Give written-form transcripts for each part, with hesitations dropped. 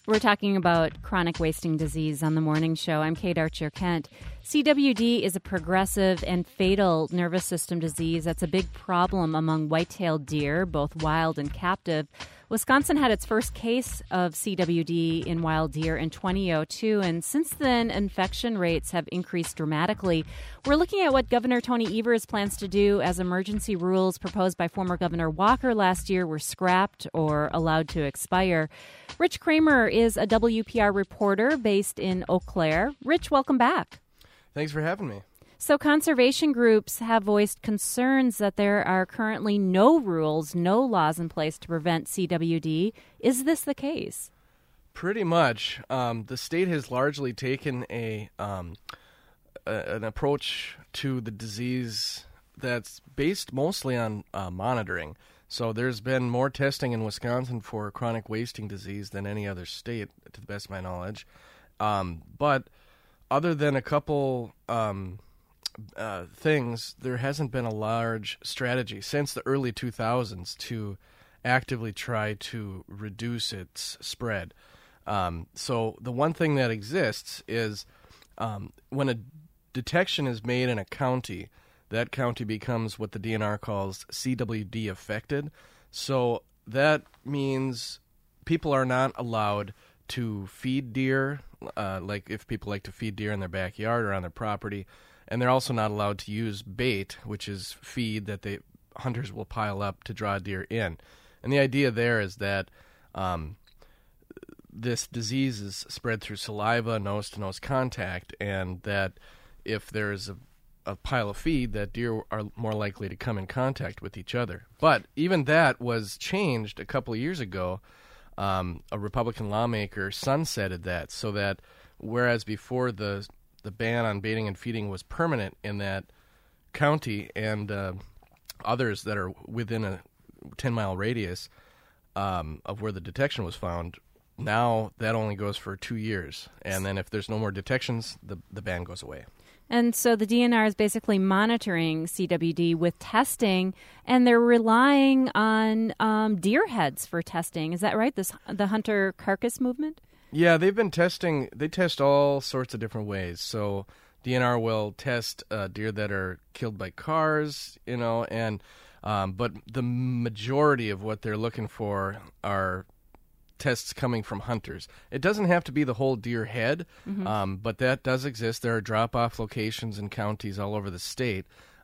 We're talking about chronic wasting disease on the morning show. I'm Kate Archer-Kent. CWD is a progressive and fatal nervous system disease that's a big problem among white-tailed deer, both wild and captive. Wisconsin had its first case of CWD in wild deer in 2002, and since then, infection rates have increased dramatically. We're looking at what Governor Tony Evers plans to do as emergency rules proposed by former Governor Walker last year were scrapped or allowed to expire. Rich Kramer is a WPR reporter based in Eau Claire. Rich, welcome back. Thanks for having me. So conservation groups have voiced concerns that there are currently no rules, no laws in place to prevent CWD. Is this the case? Pretty much. The state has largely taken an approach to the disease that's based mostly on monitoring. So there's been more testing in Wisconsin for chronic wasting disease than any other state, to the best of my knowledge. But other than a couple things, there hasn't been a large strategy since the early 2000s to actively try to reduce its spread. So the one thing that exists is when a detection is made in a county, that county becomes what the DNR calls CWD affected. So that means people are not allowed to feed deer, like if people like to feed deer in their backyard or on their property. And they're also not allowed to use bait, which is feed that hunters will pile up to draw deer in. And the idea there is that this disease is spread through saliva, nose-to-nose contact, and that if there's a pile of feed, that deer are more likely to come in contact with each other. But even that was changed a couple of years ago. A Republican lawmaker sunsetted that, so that whereas before the ban on baiting and feeding was permanent in that county and others that are within a 10-mile radius of where the detection was found, now that only goes for 2 years. And then if there's no more detections, the ban goes away. And so the DNR is basically monitoring CWD with testing, and they're relying on deer heads for testing. Is that right? The hunter carcass movement? Yeah, they've been testing. They test all sorts of different ways. So DNR will test deer that are killed by cars, and but the majority of what they're looking for are tests coming from hunters. It doesn't have to be the whole deer head, but that does exist. There are drop-off locations in counties all over the state.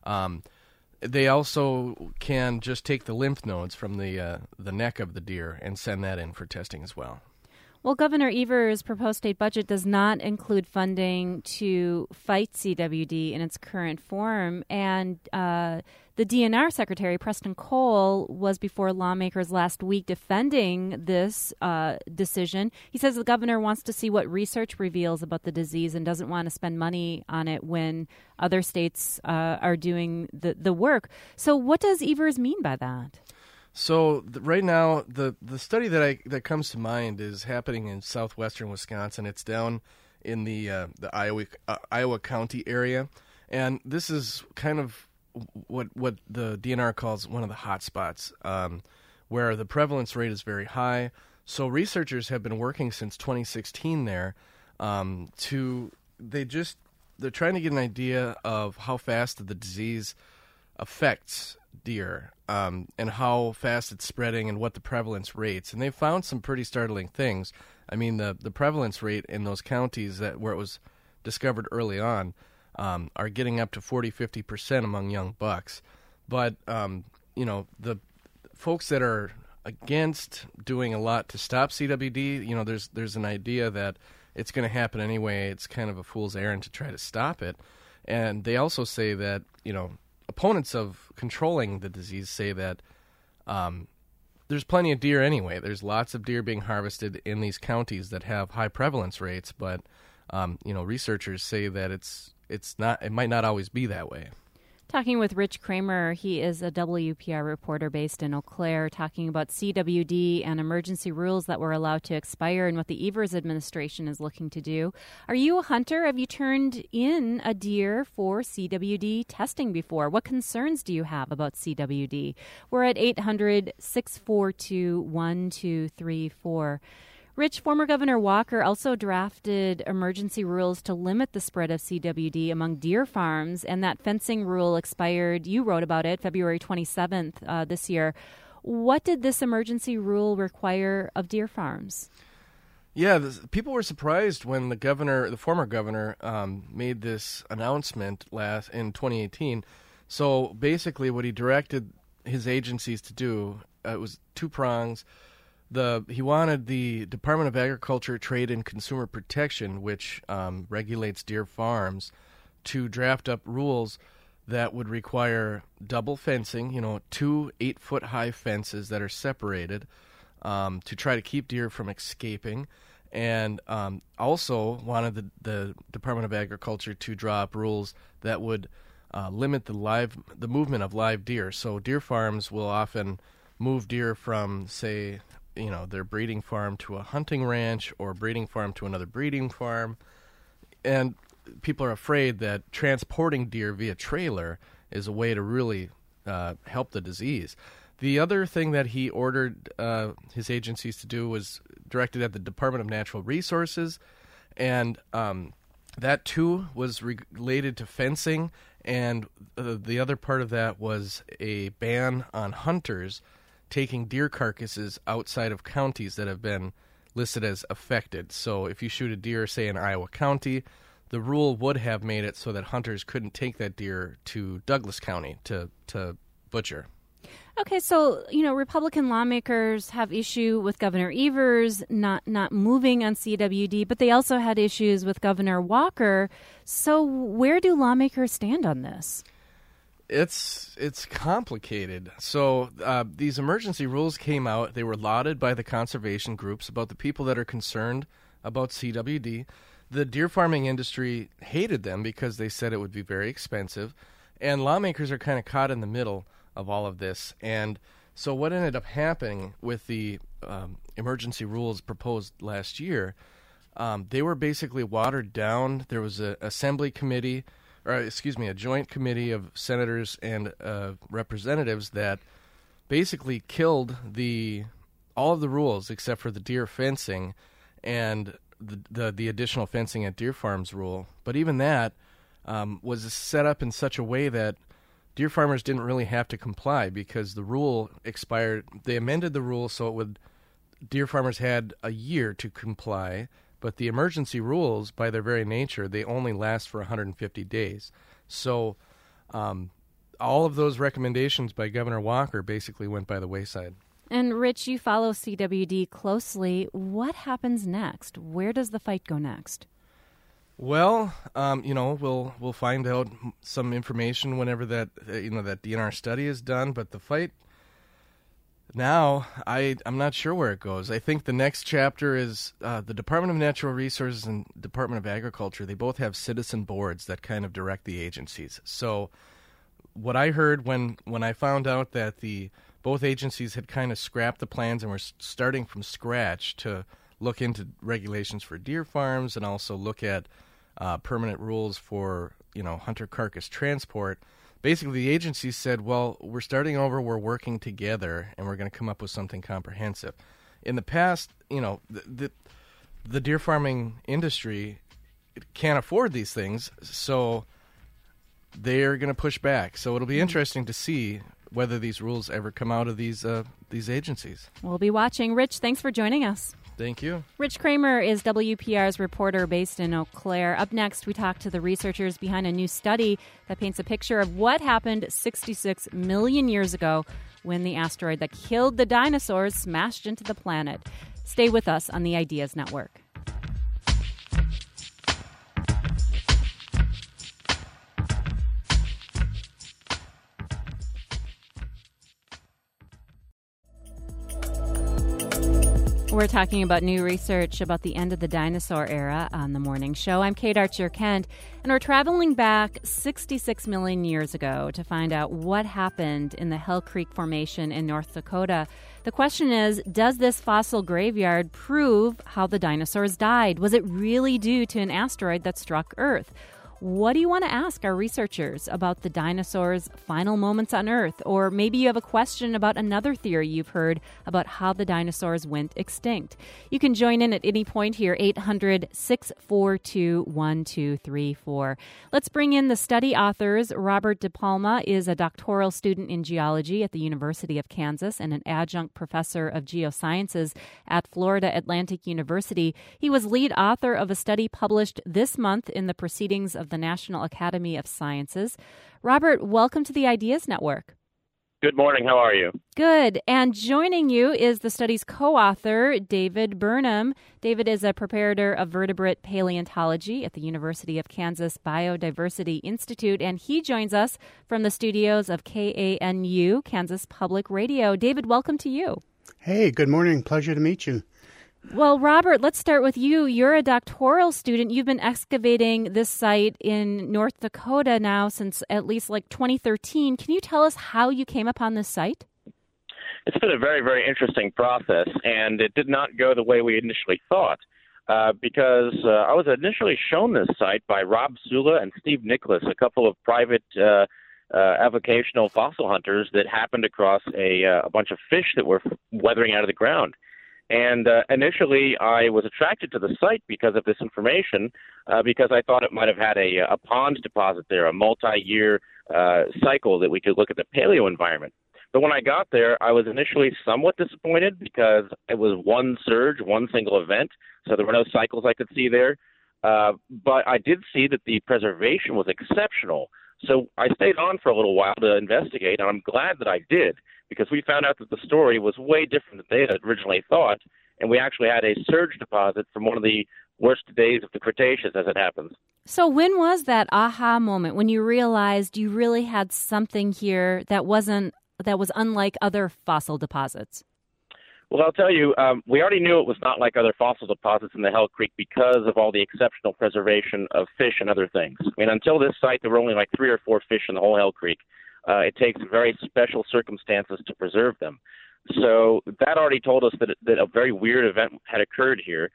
They also can just take the lymph nodes from the neck of the deer and send that in for testing as well. Well, Governor Evers' proposed state budget does not include funding to fight CWD in its current form, and the DNR Secretary, Preston Cole, was before lawmakers last week defending this decision. He says the governor wants to see what research reveals about the disease and doesn't want to spend money on it when other states are doing the work. So what does Evers mean by that? So right now, the study that comes to mind is happening in southwestern Wisconsin. It's down in the Iowa County area, and this is kind of what the DNR calls one of the hot spots, where the prevalence rate is very high. So researchers have been working since 2016 there. They're trying to get an idea of how fast the disease affects deer, and how fast it's spreading and what the prevalence rates. And they found some pretty startling things. I mean, the prevalence rate in those counties where it was discovered early on are getting up to 40-50% among young bucks. But, the folks that are against doing a lot to stop CWD, there's an idea that it's going to happen anyway. It's kind of a fool's errand to try to stop it. And they also say that, opponents of controlling the disease say that there's plenty of deer anyway. There's lots of deer being harvested in these counties that have high prevalence rates, but researchers say that it might not always be that way. Talking with Rich Kramer, he is a WPR reporter based in Eau Claire, talking about CWD and emergency rules that were allowed to expire and what the Evers administration is looking to do. Are you a hunter? Have you turned in a deer for CWD testing before? What concerns do you have about CWD? We're at 800-642-1234. Rich, former Governor Walker also drafted emergency rules to limit the spread of CWD among deer farms, and that fencing rule expired, you wrote about it, February 27th this year. What did this emergency rule require of deer farms? Yeah, people were surprised when the former governor, made this announcement in 2018. So basically what he directed his agencies to do, it was two prongs. He wanted the Department of Agriculture, Trade, and Consumer Protection, which regulates deer farms, to draft up rules that would require double fencing, 2 8-foot-high fences that are separated to try to keep deer from escaping. And also wanted the Department of Agriculture to draw up rules that would limit the movement of live deer. So deer farms will often move deer from, say, their breeding farm to a hunting ranch or breeding farm to another breeding farm. And people are afraid that transporting deer via trailer is a way to really help the disease. The other thing that he ordered his agencies to do was directed at the Department of Natural Resources, and that too was related to fencing, and the other part of that was a ban on hunters taking deer carcasses outside of counties that have been listed as affected. So if you shoot a deer, say, in Iowa County, the rule would have made it so that hunters couldn't take that deer to Douglas County to butcher. Okay, so, Republican lawmakers have issue with Governor Evers not moving on CWD, but they also had issues with Governor Walker. So where do lawmakers stand on this? It's complicated. So these emergency rules came out. They were lauded by the conservation groups about the people that are concerned about CWD. The deer farming industry hated them because they said it would be very expensive. And lawmakers are kind of caught in the middle of all of this. And so what ended up happening with the emergency rules proposed last year, they were basically watered down. There was a joint committee of senators and representatives that basically killed all of the rules except for the deer fencing and the additional fencing at deer farms rule. But even that was set up in such a way that deer farmers didn't really have to comply because the rule expired. They amended the rule so deer farmers had a year to comply, but the emergency rules, by their very nature, they only last for 150 days. So all of those recommendations by Governor Walker basically went by the wayside. And Rich, you follow CWD closely. What happens next? Where does the fight go next? Well, we'll find out some information whenever that DNR study is done. But the fight now, I'm not sure where it goes. I think the next chapter is the Department of Natural Resources and Department of Agriculture. They both have citizen boards that kind of direct the agencies. So what I heard when I found out that both agencies had kind of scrapped the plans and were starting from scratch to look into regulations for deer farms and also look at permanent rules for hunter carcass transport. Basically, the agency said, well, we're starting over, we're working together, and we're going to come up with something comprehensive. In the past, the deer farming industry can't afford these things, so they're going to push back. So it'll be interesting to see whether these rules ever come out of these agencies. We'll be watching. Rich, thanks for joining us. Thank you. Rich Kramer is WPR's reporter based in Eau Claire. Up next, we talk to the researchers behind a new study that paints a picture of what happened 66 million years ago when the asteroid that killed the dinosaurs smashed into the planet. Stay with us on the Ideas Network. We're talking about new research about the end of the dinosaur era on the morning show. I'm Kate Archer-Kent, and we're traveling back 66 million years ago to find out what happened in the Hell Creek Formation in North Dakota. The question is, does this fossil graveyard prove how the dinosaurs died? Was it really due to an asteroid that struck Earth? What do you want to ask our researchers about the dinosaurs' final moments on Earth? Or maybe you have a question about another theory you've heard about how the dinosaurs went extinct. You can join in at any point here, 800-642-1234. Let's bring in the study authors. Robert DePalma is a doctoral student in geology at the University of Kansas and an adjunct professor of geosciences at Florida Atlantic University. He was lead author of a study published this month in the Proceedings of the National Academy of Sciences. Robert, welcome to the Ideas Network. Good morning. How are you? Good. And joining you is the study's co-author, David Burnham. David is a preparator of vertebrate paleontology at the University of Kansas Biodiversity Institute, and he joins us from the studios of KANU, Kansas Public Radio. David, welcome to you. Hey, good morning. Pleasure to meet you. Well, Robert, let's start with you. You're a doctoral student. You've been excavating this site in North Dakota now since at least 2013. Can you tell us how you came upon this site? It's been a very, very interesting process, and it did not go the way we initially thought because I was initially shown this site by Rob Sula and Steve Nicholas, a couple of private avocational fossil hunters that happened across a bunch of fish that were weathering out of the ground. And initially, I was attracted to the site because of this information, because I thought it might have had a pond deposit there, a multi-year cycle that we could look at the paleo environment. But when I got there, I was initially somewhat disappointed because it was one surge, one single event, so there were no cycles I could see there. But I did see that the preservation was exceptional. So I stayed on for a little while to investigate, and I'm glad that I did, because we found out that the story was way different than they had originally thought, and we actually had a surge deposit from one of the worst days of the Cretaceous, as it happens. So when was that aha moment when you realized you really had something here that was unlike other fossil deposits? Well, I'll tell you, we already knew it was not like other fossil deposits in the Hell Creek because of all the exceptional preservation of fish and other things. I mean, until this site, there were only 3 or 4 fish in the whole Hell Creek. It takes very special circumstances to preserve them. So that already told us that a very weird event had occurred here.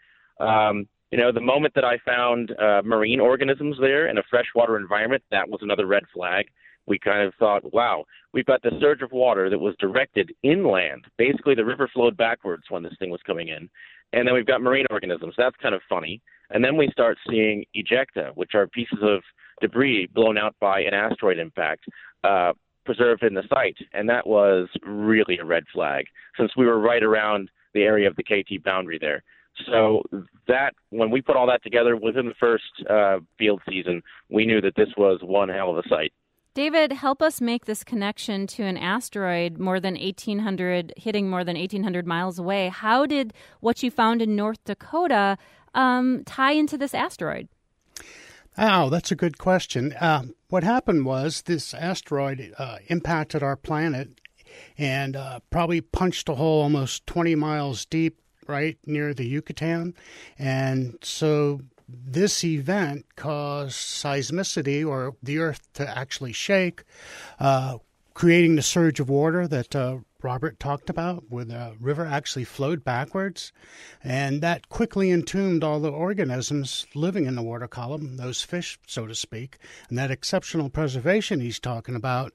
The moment that I found marine organisms there in a freshwater environment, that was another red flag. We kind of thought, wow, we've got the surge of water that was directed inland. Basically, the river flowed backwards when this thing was coming in. And then we've got marine organisms. That's kind of funny. And then we start seeing ejecta, which are pieces of debris blown out by an asteroid impact, preserved in the site. And that was really a red flag, since we were right around the area of the KT boundary there. So that, when we put all that together within the first field season, we knew that this was one hell of a site. David, help us make this connection to an asteroid hitting more than 1,800 miles away. How did what you found in North Dakota tie into this asteroid? Oh, that's a good question. What happened was this asteroid impacted our planet and probably punched a hole almost 20 miles deep right near the Yucatan. And so this event caused seismicity, or the Earth to actually shake, creating the surge of water that Robert talked about, where the river actually flowed backwards. And that quickly entombed all the organisms living in the water column, those fish, so to speak. And that exceptional preservation he's talking about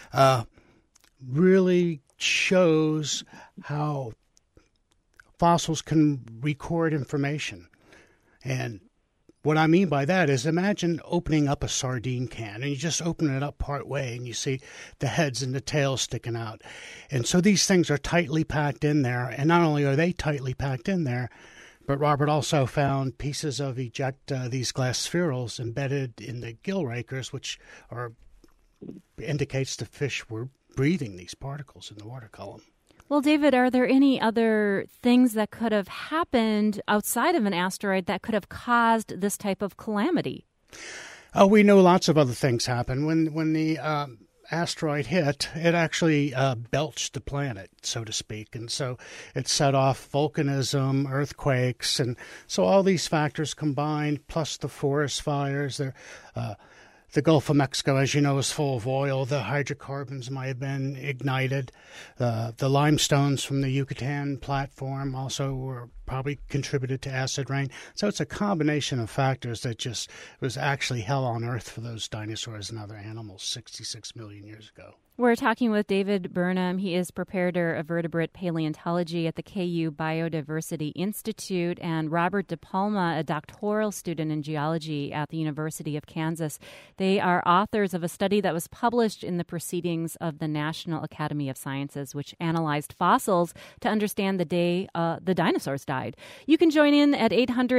really shows how fossils can record information. And what I mean by that is, imagine opening up a sardine can, and you just open it up part way, and you see the heads and the tails sticking out. And so these things are tightly packed in there, and not only are they tightly packed in there, but Robert also found pieces of ejecta, these glass spherules, embedded in the gill rakers, which indicates the fish were breathing these particles in the water column. Well, David, are there any other things that could have happened outside of an asteroid that could have caused this type of calamity? We know lots of other things happen. When the asteroid hit, it actually belched the planet, so to speak. And so it set off volcanism, earthquakes. And so all these factors combined, plus the forest fires, The Gulf of Mexico, as you know, is full of oil. The hydrocarbons might have been ignited. The limestones from the Yucatan platform also were probably contributed to acid rain. So it's a combination of factors that just was actually hell on earth for those dinosaurs and other animals 66 million years ago. We're talking with David Burnham. He is preparator of vertebrate paleontology at the KU Biodiversity Institute, and Robert DePalma, a doctoral student in geology at the University of Kansas. They are authors of a study that was published in the Proceedings of the National Academy of Sciences, which analyzed fossils to understand the day the dinosaurs died. You can join in at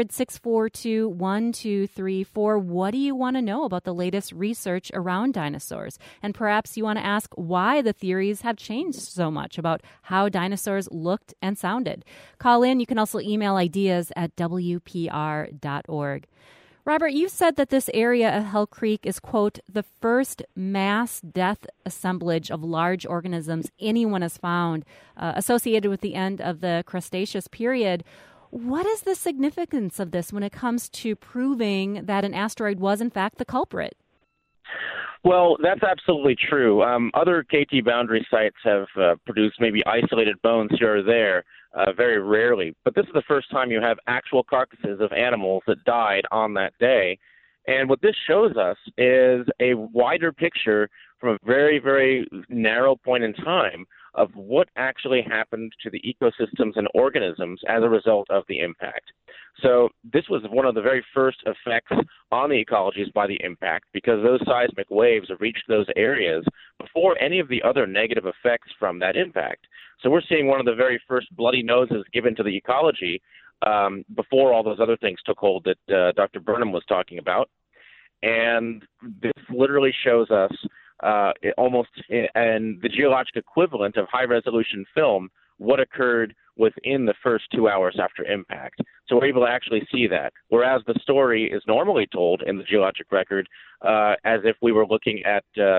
800-642-1234. What do you want to know about the latest research around dinosaurs? And perhaps you want to ask why the theories have changed so much about how dinosaurs looked and sounded. Call in. You can also email ideas at WPR.org. Robert, you said that this area of Hell Creek is, quote, the first mass death assemblage of large organisms anyone has found associated with the end of the Cretaceous period. What is the significance of this when it comes to proving that an asteroid was, in fact, the culprit? Well, that's absolutely true. Other KT boundary sites have produced maybe isolated bones here or there, very rarely. But this is the first time you have actual carcasses of animals that died on that day. And what this shows us is a wider picture from a very, very narrow point in time of what actually happened to the ecosystems and organisms as a result of the impact. So this was one of the very first effects on the ecologies by the impact, because those seismic waves have reached those areas before any of the other negative effects from that impact. So we're seeing one of the very first bloody noses given to the ecology before all those other things took hold that Dr. Burnham was talking about. And this literally shows us almost in the geologic equivalent of high-resolution film what occurred within the first 2 hours after impact. So we're able to actually see that, whereas the story is normally told in the geologic record as if we were looking at a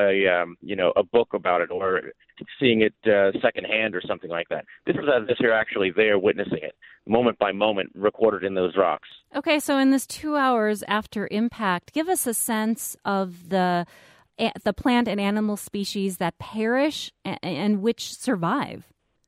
book about it or seeing it secondhand or something like that. This is as if you're actually there witnessing it, moment by moment, recorded in those rocks. Okay, so in this 2 hours after impact, give us a sense of the plant and animal species that perish and which survive.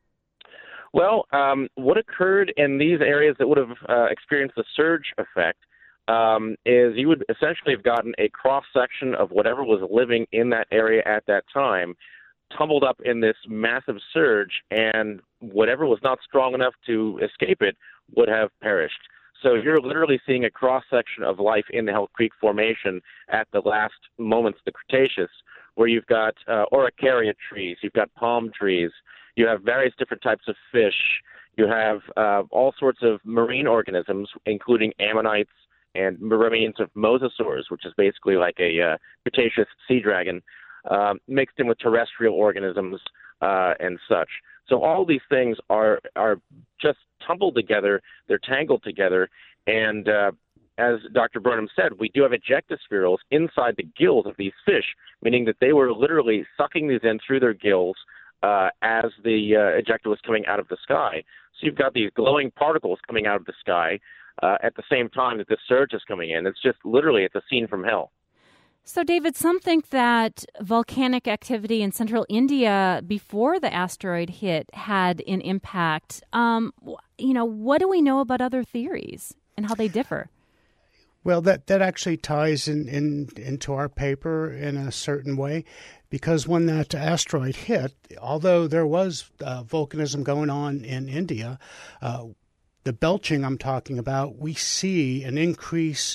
Well, what occurred in these areas that would have experienced the surge effect is you would essentially have gotten a cross-section of whatever was living in that area at that time, tumbled up in this massive surge, and whatever was not strong enough to escape it would have perished. So you're literally seeing a cross-section of life in the Hell Creek Formation at the last moments of the Cretaceous, where you've got Araucaria trees, you've got palm trees, you have various different types of fish, you have all sorts of marine organisms, including ammonites and remains of mosasaurs, which is basically like a Cretaceous sea dragon, mixed in with terrestrial organisms and such. So all these things are just tumbled together, they're tangled together, and as Dr. Burnham said, we do have ejectospherules inside the gills of these fish, meaning that they were literally sucking these in through their gills as the ejecta was coming out of the sky. So you've got these glowing particles coming out of the sky at the same time that this surge is coming in. It's just literally, it's a scene from hell. So, David, some think that volcanic activity in central India before the asteroid hit had an impact. What do we know about other theories and how they differ? Well, that actually ties into our paper in a certain way, because when that asteroid hit, although there was volcanism going on in India, the belching I'm talking about, we see an increase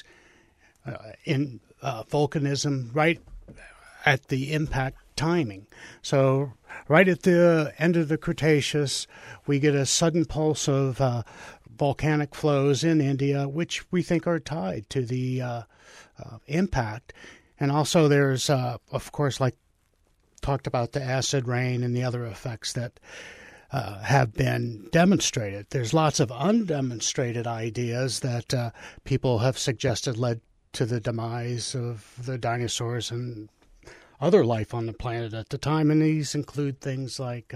in volcanism right at the impact timing. So right at the end of the Cretaceous, we get a sudden pulse of volcanic flows in India, which we think are tied to the impact. And also there's, of course, like talked about the acid rain and the other effects that have been demonstrated. There's lots of undemonstrated ideas that people have suggested led to the demise of the dinosaurs and other life on the planet at the time. And these include things like,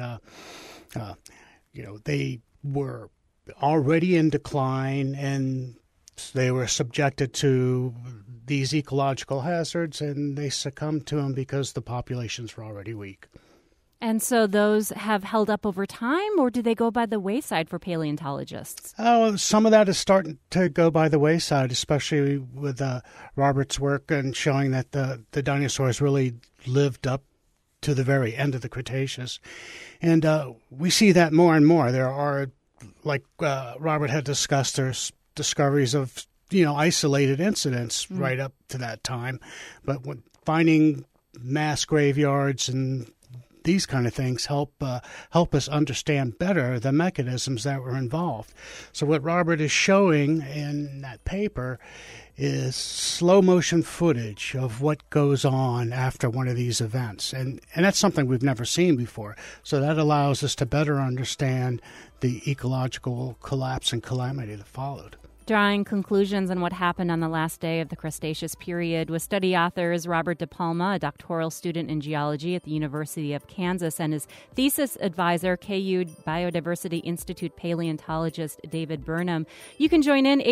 they were already in decline and they were subjected to these ecological hazards, and they succumbed to them because the populations were already weak. And so those have held up over time, or do they go by the wayside for paleontologists? Oh, some of that is starting to go by the wayside, especially with Robert's work and showing that the dinosaurs really lived up to the very end of the Cretaceous. And we see that more and more. There are, like Robert had discussed, there's discoveries of, isolated incidents right up to that time. But finding mass graveyards and these kind of things help us understand better the mechanisms that were involved. So what Robert is showing in that paper is slow motion footage of what goes on after one of these events. And that's something we've never seen before. So that allows us to better understand the ecological collapse and calamity that followed. Drawing conclusions on what happened on the last day of the Cretaceous period with study authors Robert De Palma, a doctoral student in geology at the University of Kansas, and his thesis advisor, KU Biodiversity Institute paleontologist David Burnham. You can join in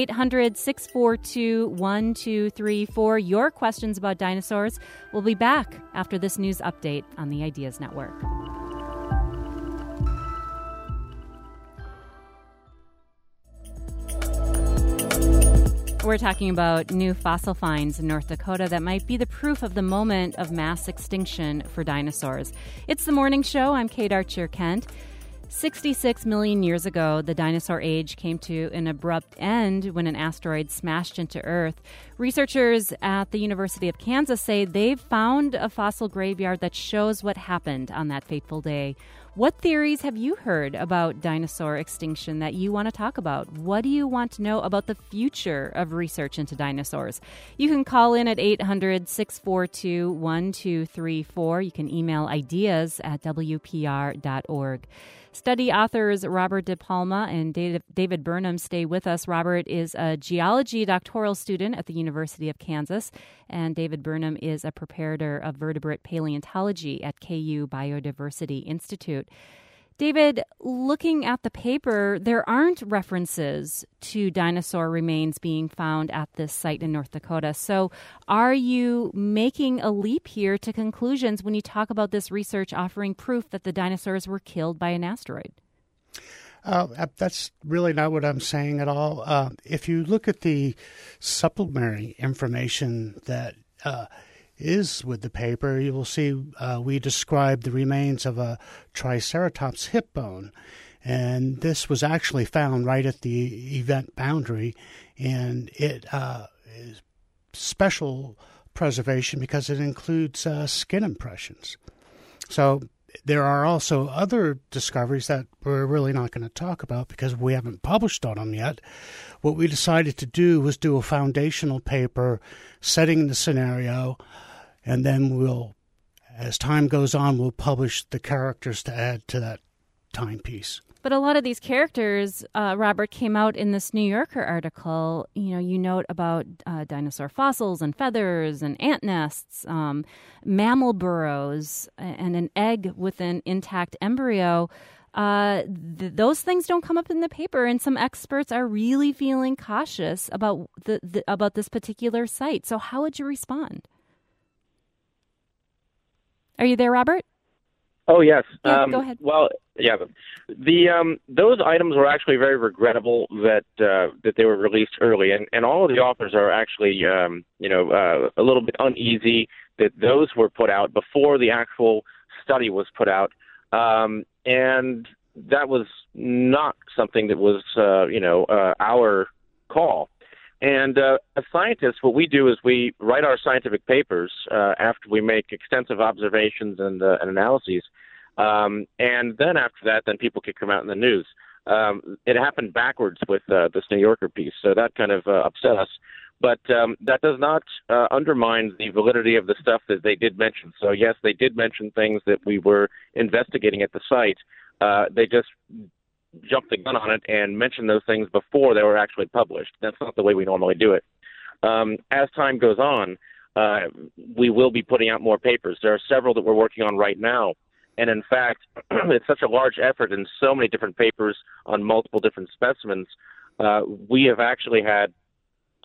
800-642-1234. Your questions about dinosaurs. We'll be back after this news update on the Ideas Network. We're talking about new fossil finds in North Dakota that might be the proof of the moment of mass extinction for dinosaurs. It's the morning show. I'm Kate Archer-Kent. 66 million years ago, the dinosaur age came to an abrupt end when an asteroid smashed into Earth. Researchers at the University of Kansas say they've found a fossil graveyard that shows what happened on that fateful day. What theories have you heard about dinosaur extinction that you want to talk about? What do you want to know about the future of research into dinosaurs? You can call in at 800-642-1234. You can email ideas@wpr.org. Study authors Robert De Palma and David Burnham stay with us. Robert is a geology doctoral student at the University of Kansas, and David Burnham is a preparator of vertebrate paleontology at KU Biodiversity Institute. David, looking at the paper, there aren't references to dinosaur remains being found at this site in North Dakota. So are you making a leap here to conclusions when you talk about this research offering proof that the dinosaurs were killed by an asteroid? That's really not what I'm saying at all. If you look at the supplementary information that is with the paper, you will see we describe the remains of a Triceratops hip bone. And this was actually found right at the event boundary, and it is special preservation because it includes skin impressions. So there are also other discoveries that we're really not going to talk about because we haven't published on them yet. What we decided to do was do a foundational paper setting the scenario, and then we'll, as time goes on, we'll publish the characters to add to that timepiece. But a lot of these characters, Robert, came out in this New Yorker article. You note about dinosaur fossils and feathers and ant nests, mammal burrows, and an egg with an intact embryo. Those things don't come up in the paper, and some experts are really feeling cautious about about this particular site. So how would you respond? Are you there, Robert? Oh, yes. Yeah, go ahead. Well, yeah. Those items were actually very regrettable that they were released early, and all of the authors are actually, a little bit uneasy that those were put out before the actual study was put out, and that was not something that was, our call. And as scientists, what we do is we write our scientific papers after we make extensive observations and analyses. And then after that, then people can come out in the news. It happened backwards with this New Yorker piece, so that kind of upset us. But that does not undermine the validity of the stuff that they did mention. So, yes, they did mention things that we were investigating at the site. They just jumped the gun on it and mentioned those things before they were actually published. That's not the way we normally do it. As time goes on, we will be putting out more papers. There are several that we're working on right now. And in fact, it's such a large effort and so many different papers on multiple different specimens. We have actually had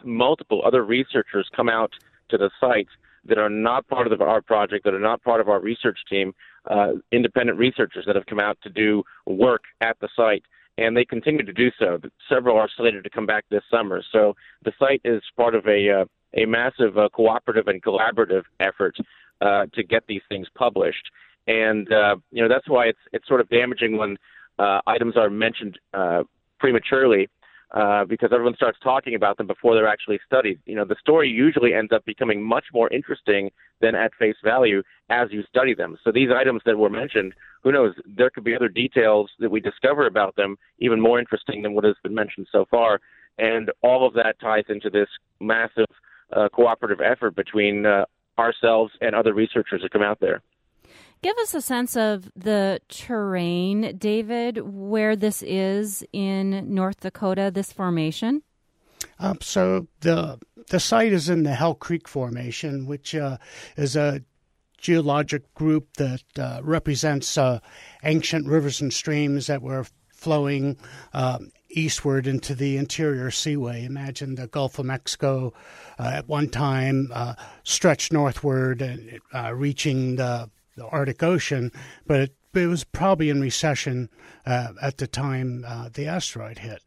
multiple other researchers come out to the site that are not part of our project, that are not part of our research team, independent researchers that have come out to do work at the site, and they continue to do so. Several are slated to come back this summer. So the site is part of a massive cooperative and collaborative effort to get these things published. And, that's why it's sort of damaging when items are mentioned prematurely, because everyone starts talking about them before they're actually studied. The story usually ends up becoming much more interesting than at face value as you study them. So these items that were mentioned, who knows, there could be other details that we discover about them even more interesting than what has been mentioned so far. And all of that ties into this massive cooperative effort between ourselves and other researchers that come out there. Give us a sense of the terrain, David, where this is in North Dakota, this formation. So the site is in the Hell Creek Formation, which is a geologic group that represents ancient rivers and streams that were flowing eastward into the interior seaway. Imagine the Gulf of Mexico at one time stretched northward and reaching the Arctic Ocean, but it was probably in recession at the time the asteroid hit.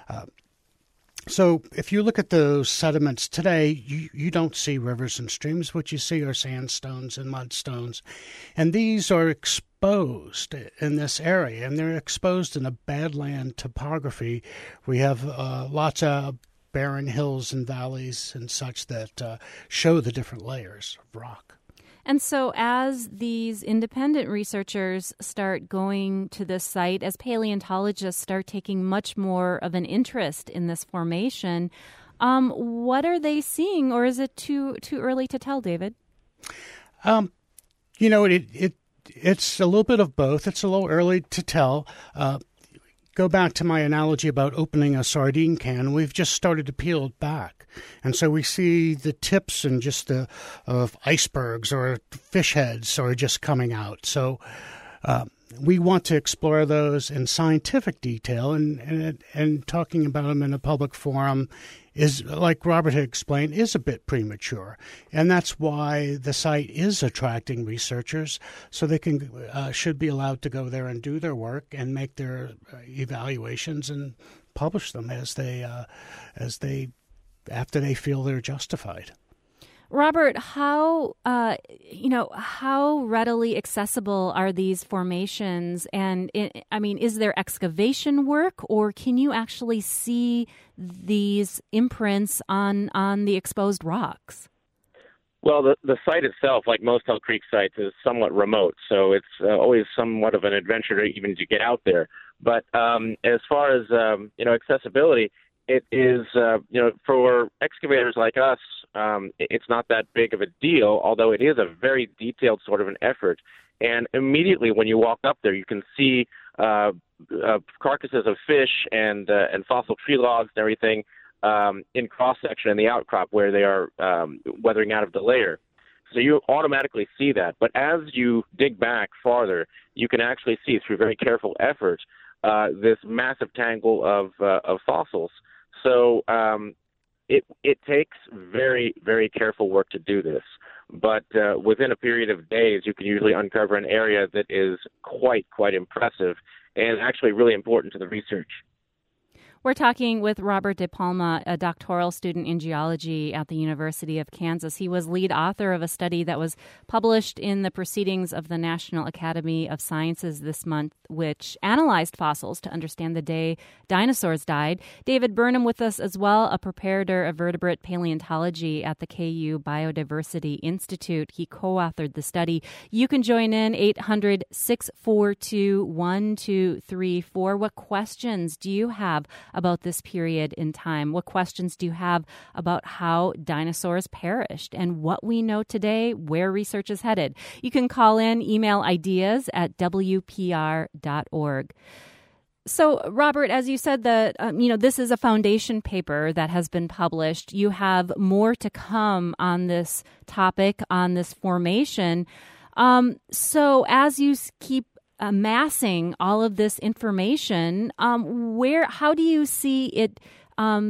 So if you look at those sediments today, you don't see rivers and streams. What you see are sandstones and mudstones. And these are exposed in this area, and they're exposed in a badland topography. We have lots of barren hills and valleys and such that show the different layers of rock. And so as these independent researchers start going to this site, as paleontologists start taking much more of an interest in this formation, what are they seeing, or is it too early to tell, David? It's a little bit of both. It's a little early to tell. Go back to my analogy about opening a sardine can. We've just started to peel it back. And so we see the tips and just of icebergs or fish heads are just coming out. So we want to explore those in scientific detail, and talking about them in a public forum is, like Robert had explained, is a bit premature. And that's why the site is attracting researchers, so they should be allowed to go there and do their work and make their evaluations and publish them after they feel they're justified. Robert, how readily accessible are these formations? And is there excavation work, or can you actually see these imprints on the exposed rocks? Well, the site itself, like most Hell Creek sites, is somewhat remote, so it's always somewhat of an adventure even to get out there. But as far as accessibility, it is for excavators like us, it's not that big of a deal, although it is a very detailed sort of an effort. And immediately when you walk up there, you can see carcasses of fish and fossil tree logs and everything in cross-section in the outcrop where they are weathering out of the layer. So you automatically see that. But as you dig back farther, you can actually see through very careful effort this massive tangle of fossils. So it takes very, very careful work to do this. But within a period of days, you can usually uncover an area that is quite impressive and actually really important to the research. We're talking with Robert De Palma, a doctoral student in geology at the University of Kansas. He was lead author of a study that was published in the Proceedings of the National Academy of Sciences this month, which analyzed fossils to understand the day dinosaurs died. David Burnham with us as well, a preparator of vertebrate paleontology at the KU Biodiversity Institute. He co-authored the study. You can join in 800-642-1234. What questions do you have about this period in time? What questions do you have about how dinosaurs perished and what we know today, where research is headed? You can call in, email ideas at WPR.org. So, Robert, as you said, this is a foundation paper that has been published. You have more to come on this topic, on this formation. So as you keep amassing all of this information, how do you see it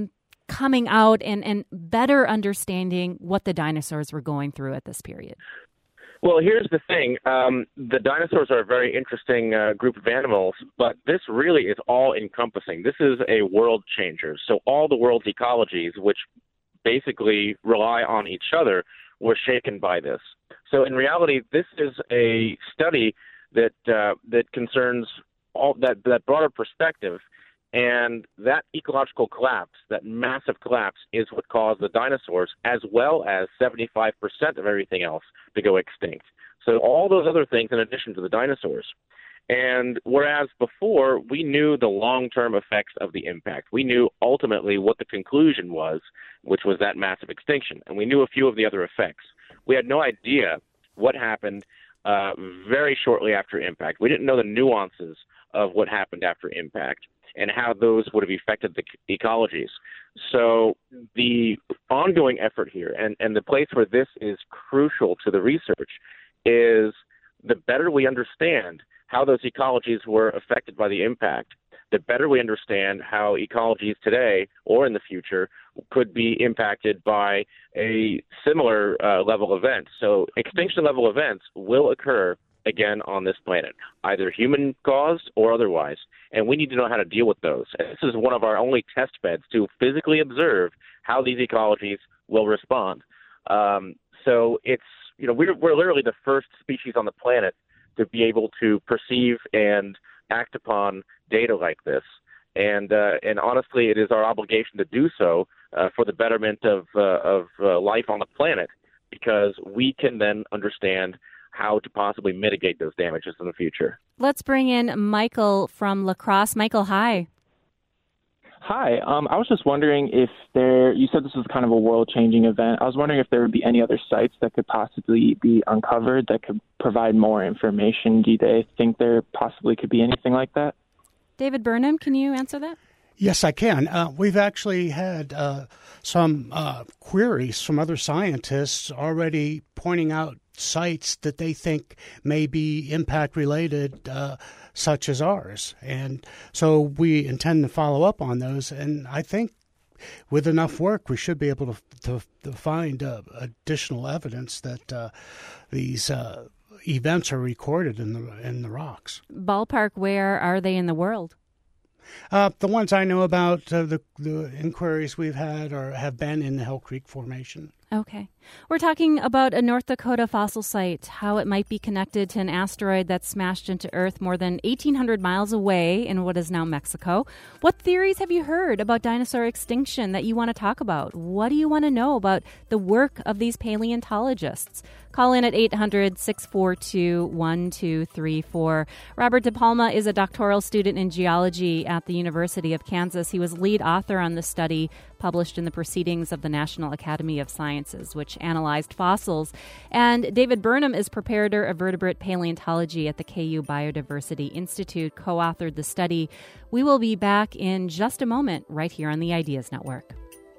coming out and better understanding what the dinosaurs were going through at this period? Well, here's the thing. The dinosaurs are a very interesting group of animals, but this really is all-encompassing. This is a world changer. So all the world's ecologies, which basically rely on each other, were shaken by this. So in reality, this is a study that concerns all that broader perspective. And that ecological collapse, that massive collapse, is what caused the dinosaurs, as well as 75% of everything else, to go extinct. So all those other things in addition to the dinosaurs. And whereas before we knew the long-term effects of the impact, we knew ultimately what the conclusion was, which was that massive extinction, and we knew a few of the other effects. We had no idea what happened very shortly after impact. We didn't know the nuances of what happened after impact and how those would have affected the ecologies. So the ongoing effort here, and the place where this is crucial to the research, is the better we understand how those ecologies were affected by the impact, the better we understand how ecologies today or in the future could be impacted by a similar level event. So extinction level events will occur again on this planet, either human-caused or otherwise, and we need to know how to deal with those. And this is one of our only test beds to physically observe how these ecologies will respond. So it's, we're literally the first species on the planet to be able to perceive and act upon data like this. And honestly, it is our obligation to do so for the betterment of life on the planet, because we can then understand how to possibly mitigate those damages in the future. Let's bring in Michael from La Crosse. Michael, hi. Hi. I was just wondering if you said this was kind of a world-changing event. I was wondering if there would be any other sites that could possibly be uncovered that could provide more information. Do they think there possibly could be anything like that? David Burnham, can you answer that? Yes, I can. We've actually had some queries from other scientists already pointing out sites that they think may be impact-related, such as ours. And so we intend to follow up on those. And I think with enough work, we should be able to find additional evidence that these events are recorded in the rocks. Ballpark, where are they in the world? The ones I know about, the inquiries we've had have been in the Hell Creek Formation. Okay. We're talking about a North Dakota fossil site, how it might be connected to an asteroid that smashed into Earth more than 1,800 miles away in what is now Mexico. What theories have you heard about dinosaur extinction that you want to talk about? What do you want to know about the work of these paleontologists? Call in at 800-642-1234. Robert DePalma is a doctoral student in geology at the University of Kansas. He was lead author on the study published in the Proceedings of the National Academy of Sciences, which analyzed fossils. And David Burnham is preparator of vertebrate paleontology at the KU Biodiversity Institute, co-authored the study. We will be back in just a moment right here on the Ideas Network.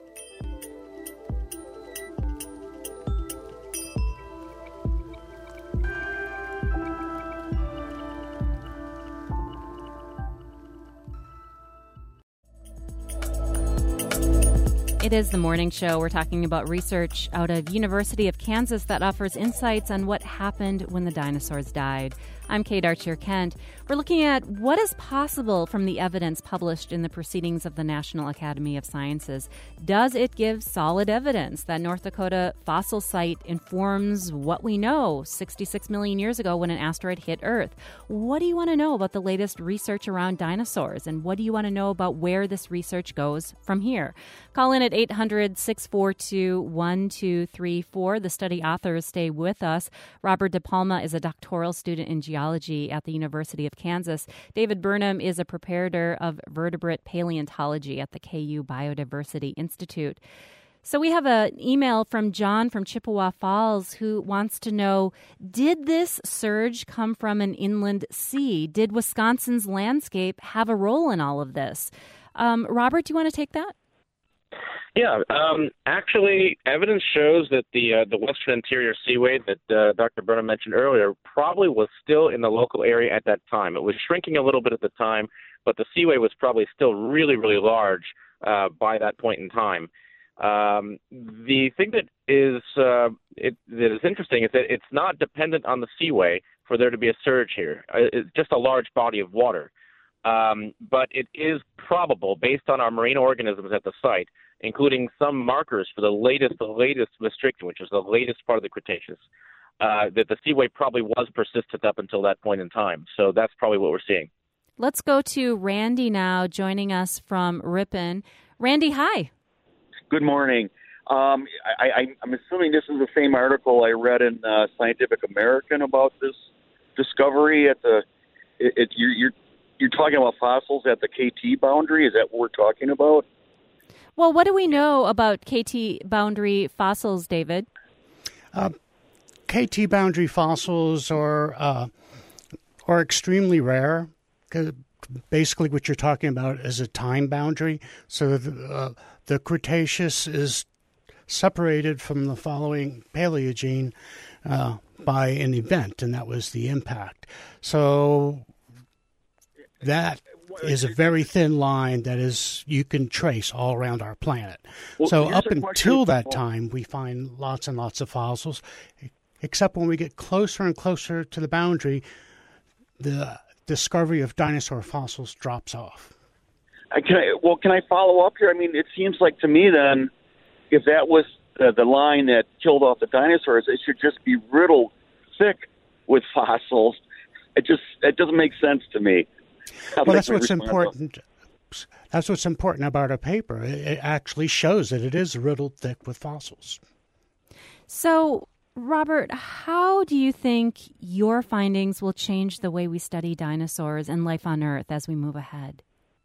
It is the morning show. We're talking about research out of University of Kansas that offers insights on what happened when the dinosaurs died. I'm Kate Archer-Kent. We're looking at what is possible from the evidence published in the Proceedings of the National Academy of Sciences. Does it give solid evidence that North Dakota fossil site informs what we know 66 million years ago when an asteroid hit Earth? What do you want to know about the latest research around dinosaurs? And what do you want to know about where this research goes from here? Call in at 800-642-1234. The study authors stay with us. Robert DePalma is a doctoral student in geology at the University of Kansas. David Burnham is a preparator of vertebrate paleontology at the KU Biodiversity Institute. So we have an email from John from Chippewa Falls who wants to know, did this surge come from an inland sea? Did Wisconsin's landscape have a role in all of this? Robert, do you want to take that? Yeah, actually, evidence shows that the Western Interior Seaway that Dr. Burnham mentioned earlier probably was still in the local area at that time. It was shrinking a little bit at the time but the seaway was probably still really, really large by that point in time. The thing that is interesting is that it's not dependent on the seaway for there to be a surge here. It's just a large body of water. But it is probable, based on our marine organisms at the site, including some markers for the latest Maastrichtian, which is the latest part of the Cretaceous, that the seaway probably was persistent up until that point in time. So that's probably what we're seeing. Let's go to Randy now, joining us from Ripon. Randy, hi. Good morning. I'm assuming this is the same article I read in Scientific American about this discovery at the. You're talking about fossils at the KT boundary? Is that what we're talking about? Well, what do we know about KT boundary fossils, David? KT boundary fossils are extremely rare. Basically, what you're talking about is a time boundary. So the Cretaceous is separated from the following Paleogene by an event, and that was the impact. So that is a very thin line that is you can trace all around our planet. Well, so up until that time, we find lots and lots of fossils, except when we get closer and closer to the boundary, the discovery of dinosaur fossils drops off. Can I follow up here? I mean, it seems like to me then, if that was the line that killed off the dinosaurs, it should just be riddled thick with fossils. It doesn't make sense to me. Well, that's what's important. That's what's important about our paper. It actually shows that it is riddled thick with fossils. So, Robert, how do you think your findings will change the way we study dinosaurs and life on Earth as we move ahead?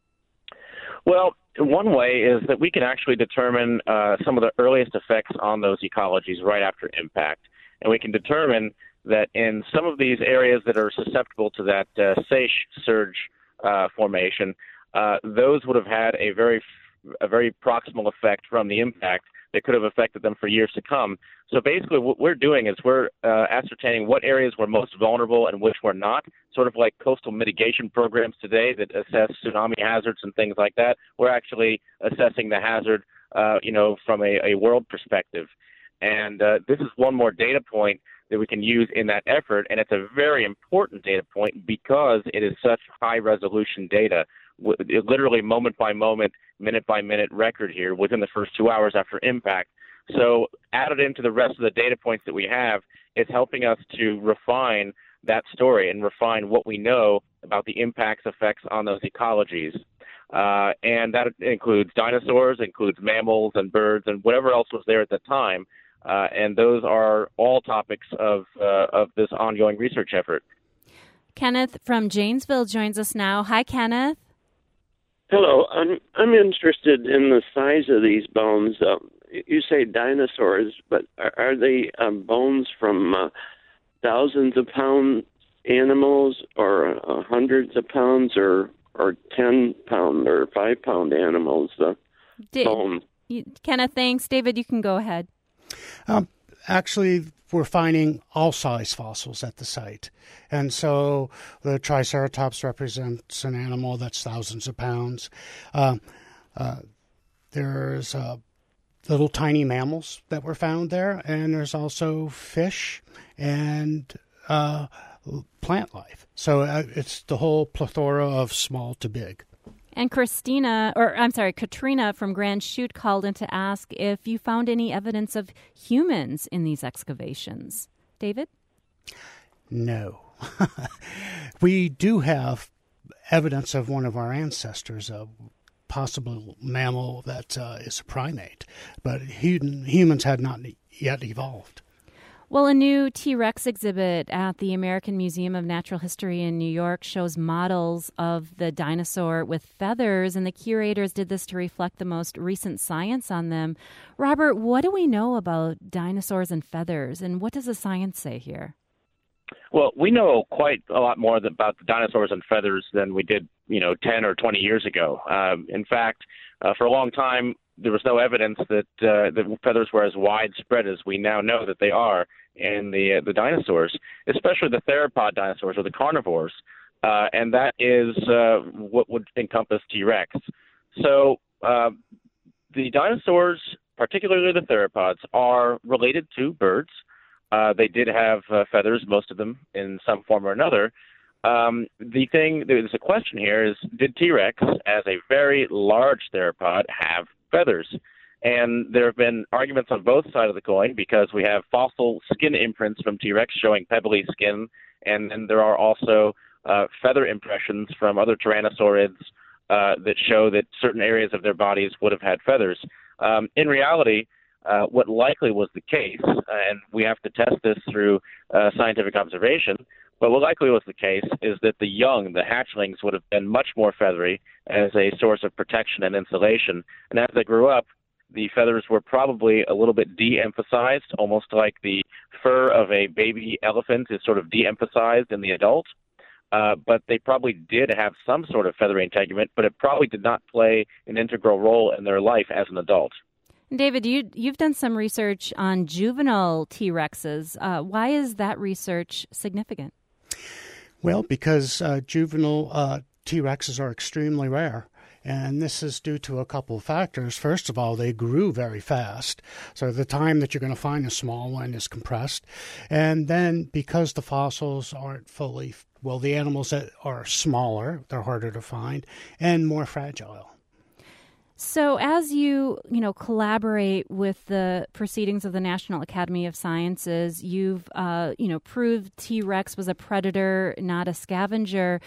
Well, one way is that we can actually determine some of the earliest effects on those ecologies right after impact. And we can determine that in some of these areas that are susceptible to that Seyche surge formation, those would have had a very proximal effect from the impact that could have affected them for years to come. So basically what we're doing is we're ascertaining what areas were most vulnerable and which were not, sort of like coastal mitigation programs today that assess tsunami hazards and things like that. We're actually assessing the hazard, from a world perspective. And this is one more data point that we can use in that effort, and it's a very important data point because it is such high-resolution data, literally moment-by-moment, minute-by-minute record here within the first 2 hours after impact. So added into the rest of the data points that we have, it's helping us to refine that story and refine what we know about the impacts effects on those ecologies. And that includes dinosaurs, includes mammals and birds and whatever else was there at the time. And those are all topics of this ongoing research effort. Kenneth from Janesville joins us now. Hi, Kenneth. Hello. I'm interested in the size of these bones. You say dinosaurs, but are they bones from thousands of pound animals or hundreds of pounds or 10-pound or 5-pound animals? Bone. Kenneth, thanks. David, you can go ahead. Actually, we're finding all size fossils at the site. And so the Triceratops represents an animal that's thousands of pounds. There's little tiny mammals that were found there, and there's also fish and plant life. So it's the whole plethora of small to big. And Katrina from Grand Chute called in to ask if you found any evidence of humans in these excavations. David? No. We do have evidence of one of our ancestors, a possible mammal that is a primate, but humans had not yet evolved. Well, a new T-Rex exhibit at the American Museum of Natural History in New York shows models of the dinosaur with feathers, and the curators did this to reflect the most recent science on them. Robert, what do we know about dinosaurs and feathers, and what does the science say here? Well, we know quite a lot more about the dinosaurs and feathers than we did, 10 or 20 years ago. In fact, for a long time, there was no evidence that the feathers were as widespread as we now know that they are in the dinosaurs, especially the theropod dinosaurs or the carnivores. and that is what would encompass T-Rex. So the dinosaurs, particularly the theropods, are related to birds. They did have feathers, most of them, in some form or another. There's a question here is, did T-Rex, as a very large theropod, have feathers? And there have been arguments on both sides of the coin because we have fossil skin imprints from T-Rex showing pebbly skin, and then there are also feather impressions from other tyrannosaurids that show that certain areas of their bodies would have had feathers. In reality, what likely was the case, and we have to test this through scientific observation, but what likely was the case is that the young, the hatchlings, would have been much more feathery as a source of protection and insulation. And as they grew up, the feathers were probably a little bit de-emphasized, almost like the fur of a baby elephant is sort of de-emphasized in the adult. But they probably did have some sort of feathery integument, but it probably did not play an integral role in their life as an adult. David, you've done some research on juvenile T-Rexes. Why is that research significant? Well, because juvenile T-Rexes are extremely rare. And this is due to a couple of factors. First of all, they grew very fast. So the time that you're going to find a small one is compressed. And then because the fossils aren't fully, well, the animals that are smaller, they're harder to find and more fragile. So as you collaborate with the proceedings of the National Academy of Sciences, you've, proved T-Rex was a predator, not a scavenger.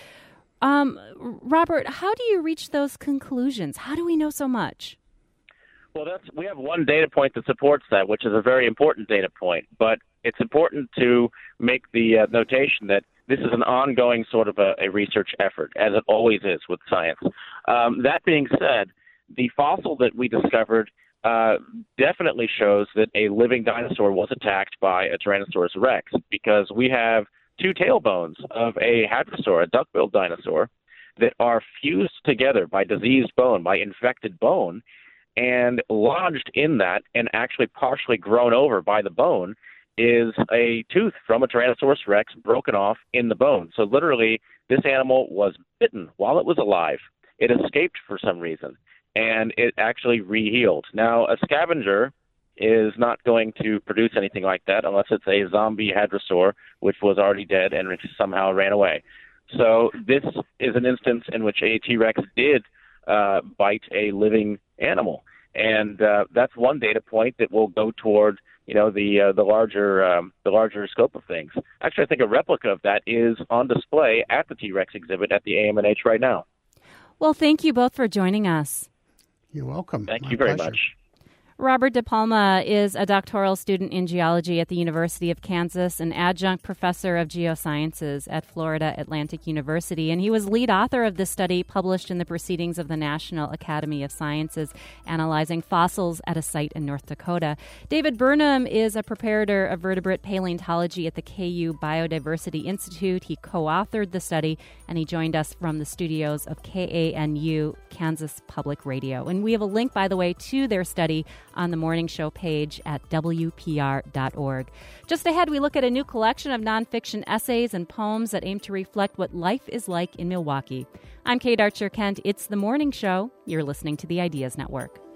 Robert, how do you reach those conclusions? How do we know so much? Well, we have one data point that supports that, which is a very important data point. But it's important to make the notation that this is an ongoing sort of a research effort, as it always is with science. That being said, the fossil that we discovered definitely shows that a living dinosaur was attacked by a Tyrannosaurus rex, because we have two tailbones of a hadrosaur, a duck-billed dinosaur, that are fused together by diseased bone, by infected bone, and lodged in that and actually partially grown over by the bone is a tooth from a Tyrannosaurus rex broken off in the bone. So literally, this animal was bitten while it was alive. It escaped for some reason, and it actually re-healed. Now, a scavenger is not going to produce anything like that unless it's a zombie hadrosaur, which was already dead and somehow ran away. So this is an instance in which a T-Rex did bite a living animal. And that's one data point that will go toward, the larger scope of things. Actually, I think a replica of that is on display at the T-Rex exhibit at the AMNH right now. Well, thank you both for joining us. You're welcome. Thank you very much. Robert DePalma is a doctoral student in geology at the University of Kansas, an adjunct professor of geosciences at Florida Atlantic University, and he was lead author of this study published in the Proceedings of the National Academy of Sciences, analyzing fossils at a site in North Dakota. David Burnham is a preparator of vertebrate paleontology at the KU Biodiversity Institute. He co-authored the study, and he joined us from the studios of KANU, Kansas Public Radio. And we have a link, by the way, to their study on the morning show page at WPR.org. Just ahead, we look at a new collection of nonfiction essays and poems that aim to reflect what life is like in Milwaukee. I'm Kate Archer-Kent. It's The Morning Show. You're listening to the Ideas Network.